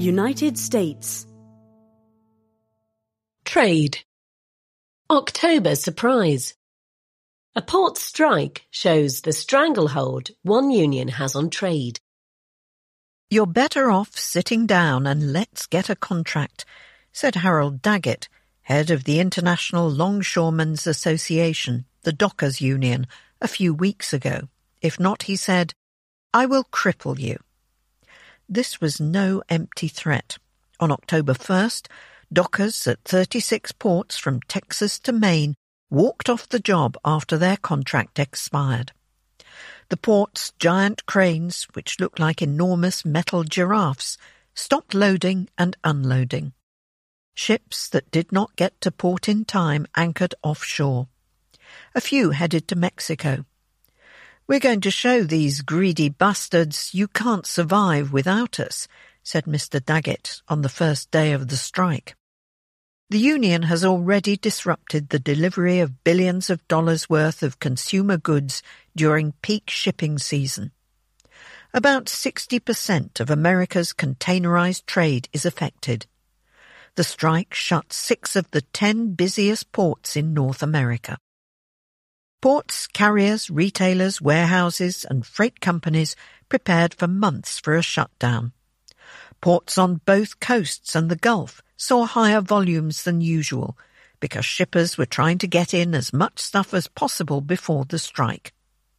United States. Trade. October surprise. A port strike shows the stranglehold one union has on trade. "You're better off sitting down and let's get a contract," said Harold Daggett, head of the International Longshoremen's Association, the Dockers Union, a few weeks ago. If not, he said, "I will cripple you." This was no empty threat. On October 1st, dockers at 36 ports from Texas to Maine walked off the job after their contract expired. The port's giant cranes, which looked like enormous metal giraffes, stopped loading and unloading. Ships that did not get to port in time anchored offshore. A few headed to Mexico. "We're going to show these greedy bastards you can't survive without us," said Mr. Daggett on the first day of the strike. The union has already disrupted the delivery of billions of dollars worth of consumer goods during peak shipping season. About 60% of America's containerized trade is affected. The strike shut 6 of the 10 busiest ports in North America. Ports, carriers, retailers, warehouses and freight companies prepared for months for a shutdown. Ports on both coasts and the Gulf saw higher volumes than usual because shippers were trying to get in as much stuff as possible before the strike.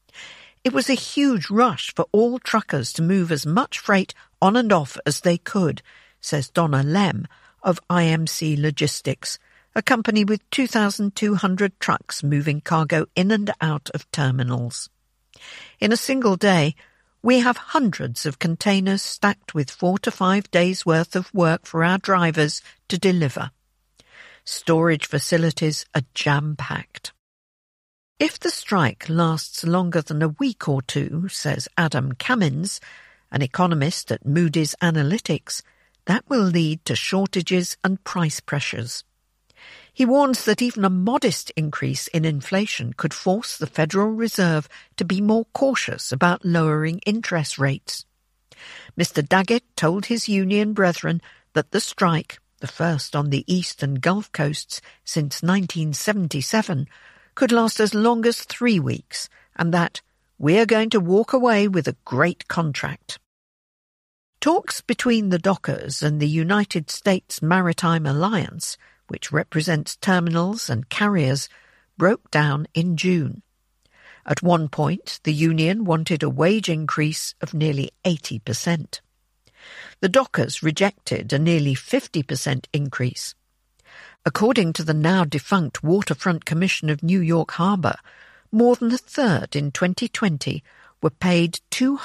It was a huge rush for all truckers to move as much freight on and off as they could, says Donna Lem of IMC Logistics, a company with 2,200 trucks moving cargo in and out of terminals. In a single day, we have hundreds of containers stacked with 4 to 5 days' worth of work for our drivers to deliver. Storage facilities are jam-packed. If the strike lasts longer than a week or two, says Adam Kamins, an economist at Moody's Analytics, that will lead to shortages and price pressures. He warns that even a modest increase in inflation could force the Federal Reserve to be more cautious about lowering interest rates. Mr. Daggett told his union brethren that the strike, the first on the East and Gulf coasts since 1977, could last as long as 3 weeks, and that "we're going to walk away with a great contract." Talks between the dockers and the United States Maritime Alliance, which represents terminals and carriers, broke down in June. At one point, the union wanted a wage increase of nearly 80%. The dockers rejected a nearly 50% increase. According to the now-defunct Waterfront Commission of New York Harbor, more than a third in 2020 were paid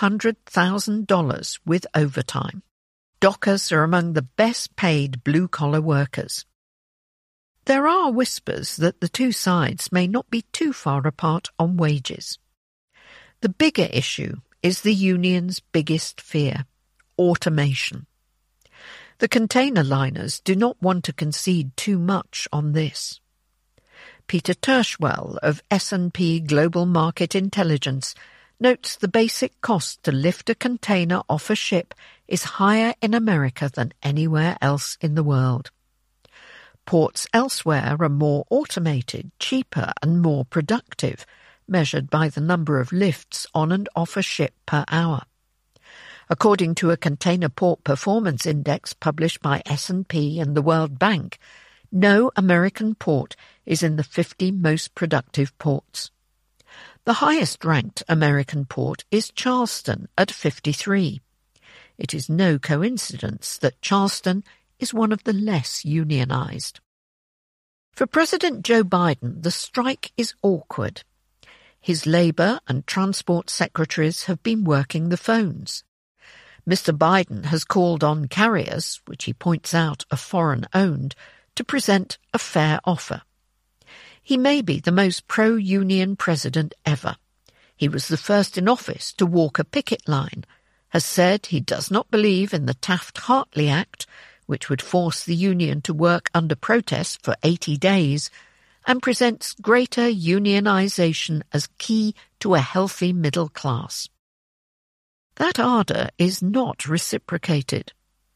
$200,000 with overtime. Dockers are among the best-paid blue-collar workers. There are whispers that the two sides may not be too far apart on wages. The bigger issue is the union's biggest fear: automation. The container liners do not want to concede too much on this. Peter Tershwell of S&P Global Market Intelligence notes the basic cost to lift a container off a ship is higher in America than anywhere else in the world. Ports elsewhere are more automated, cheaper and more productive, measured by the number of lifts on and off a ship per hour. According to a Container Port Performance Index published by S&P and the World Bank, no American port is in the 50 most productive ports. The highest-ranked American port is Charleston at 53. It is no coincidence that Charleston is one of the less unionized. For President Joe Biden, the strike is awkward. His Labour and Transport secretaries have been working the phones. Mr. Biden has called on carriers, which he points out are foreign-owned, to present a fair offer. He may be the most pro-union president ever. He was the first in office to walk a picket line, has said he does not believe in the Taft-Hartley Act, which would force the union to work under protest for 80 days, and presents greater unionization as key to a healthy middle class. That ardour is not reciprocated.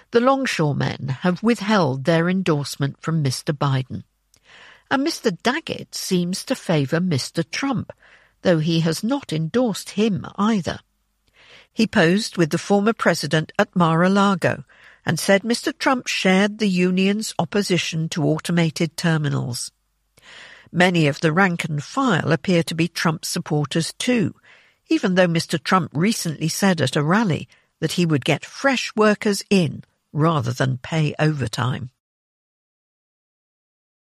The longshoremen have withheld their endorsement from Mr. Biden. And Mr. Daggett seems to favour Mr. Trump, though he has not endorsed him either. He posed with the former president at Mar-a-Lago and said Mr. Trump shared the union's opposition to automated terminals. Many of the rank and file appear to be Trump supporters too, even though Mr. Trump recently said at a rally that he would get fresh workers in rather than pay overtime.